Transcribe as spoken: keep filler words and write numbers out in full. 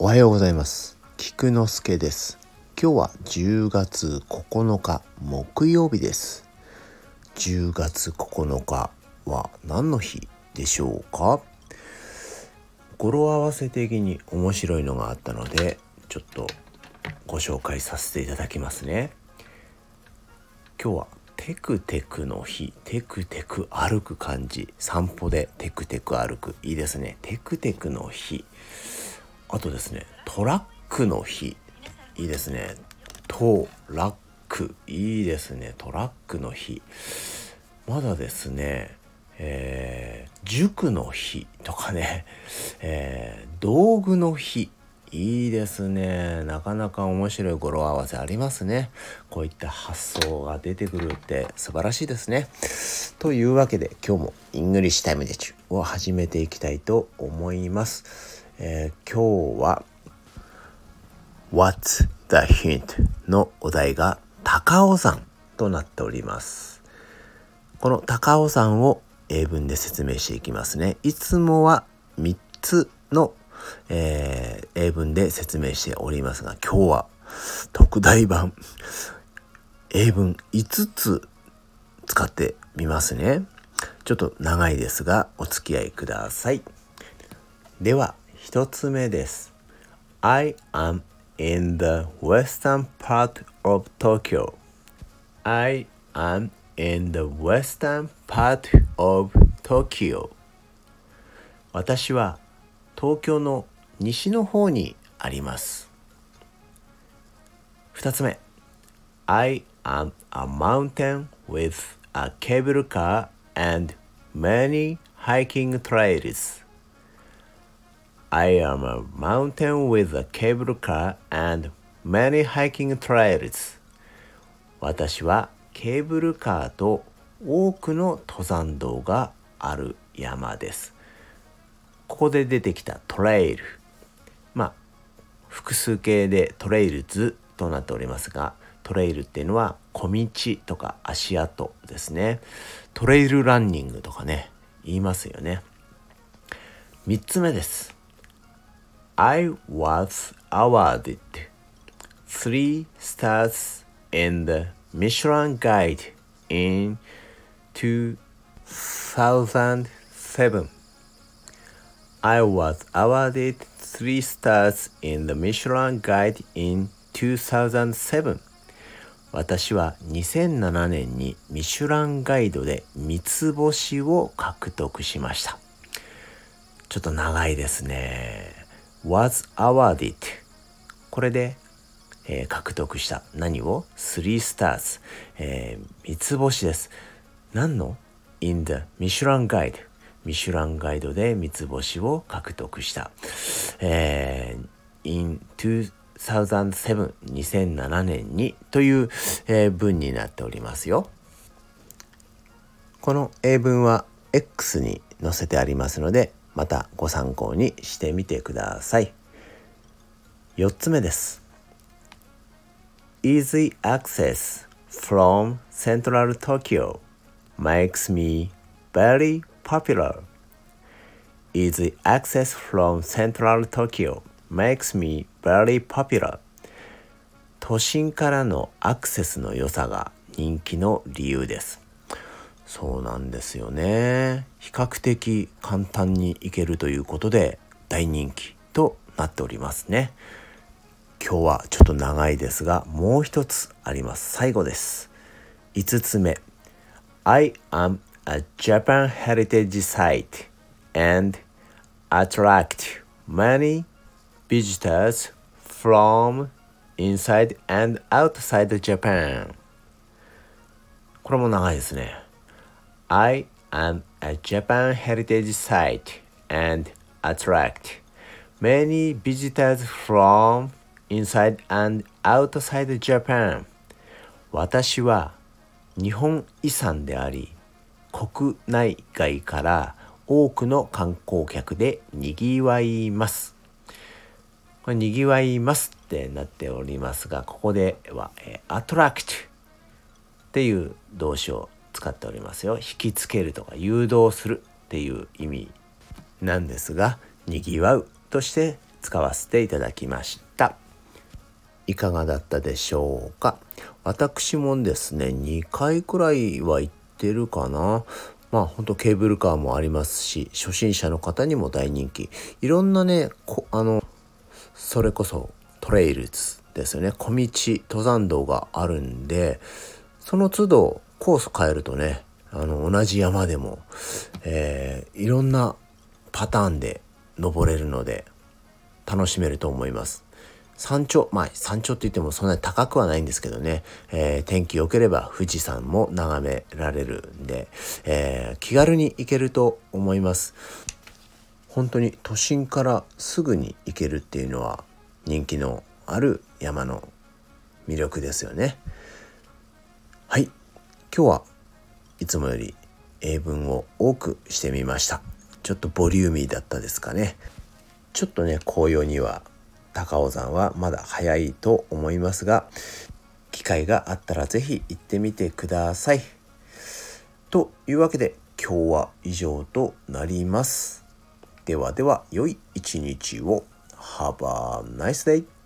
おはようございます。菊之助です。今日はじゅうがつここのか木曜日です。じゅうがつここのかは何の日でしょうか？語呂合わせ的に面白いのがあったのでちょっとご紹介させていただきますね。今日はテクテクの日。テクテク歩く感じ、散歩でテクテク歩く、いいですね。テクテクの日。あとですね、トラックの日、いいですね。トラック、いいですね。トラックの日。まだですね、えー、塾の日とかね、えー、道具の日、いいですね。なかなか面白い語呂合わせありますね。こういった発想が出てくるって素晴らしいですね。というわけで今日もイングリッシュタイムデチュを始めていきたいと思います。えー、今日は What's the hint のお題が高尾山となっております。この高尾山を英文で説明していきますね。いつもはみっつのえー、英文で説明しておりますが、今日は特大版英文いつつ使ってみますね。ちょっと長いですがお付き合いください。ではひとつめです。 I am in the western part of Tokyo. I am in the western part of Tokyo. 私は東京の西の方にあります。二つ目。I am a mountain with a cable car and many hiking trails. I am a mountain with a cable car and many hiking trails. 私はケーブルカーと多くの登山道がある山です。ここで出てきたトレイル、まあ複数形でトレイルズとなっておりますが、トレイルっていうのは小道とか足跡ですね。トレイルランニングとかね言いますよね。みっつめです。 I was awarded three stars in the Michelin Guide in two thousand seven.I was awarded three stars in the Michelin Guide in two thousand seven. 私はにせんななねんにミシュランガイドで三つ星を獲得しました。ちょっと長いですね。was awarded。これで、えー、獲得した。何を ?three stars、えー。三つ星です。何の ?in the Michelin Guide。ミシュランガイドで三つ星を獲得した。えー、in two thousand seven、にせんななねんにという、えー、文になっておりますよ。この英文は X に載せてありますので、またご参考にしてみてください。よっつめです。Easy access from Central Tokyo makes me very popular. Easy access from Central Tokyo makes me very popular. 都心からのアクセスの良さが人気の理由です。そうなんですよね。比較的簡単に行けるということで大人気となっておりますね。今日はちょっと長いですがもう一つあります。最後です。いつつめ。I am a Japan heritage site and attract many visitors from inside and outside Japan. これも長いですね。I am a Japan heritage site and attract many visitors from inside and outside Japan. 私は日本遺産であり、国内外から多くの観光客でにぎわいます。これにぎわいますってなっておりますが、ここでは、えー、attract っていう動詞を使っておりますよ。引きつけるとか誘導するっていう意味なんですが、にぎわうとして使わせていただきました。いかがだったでしょうか。私もですねにかいくらいは行ってるかな。まあ本当ケーブルカーもありますし、初心者の方にも大人気。いろんなねこあのそれこそトレイルズですよね、小道登山道があるんで、その都度コース変えるとね、あの同じ山でも、えー、いろんなパターンで登れるので楽しめると思います。山頂、まあ山頂って言ってもそんなに高くはないんですけどね、えー、天気良ければ富士山も眺められるんで、えー、気軽に行けると思います。本当に都心からすぐに行けるっていうのは人気のある山の魅力ですよね。はい、今日はいつもより英文を多くしてみました。ちょっとボリューミーだったですかね。ちょっとね紅葉には高尾山はまだ早いと思いますが、機会があったらぜひ行ってみてください。というわけで今日は以上となります。ではでは良い一日を。Have a nice day!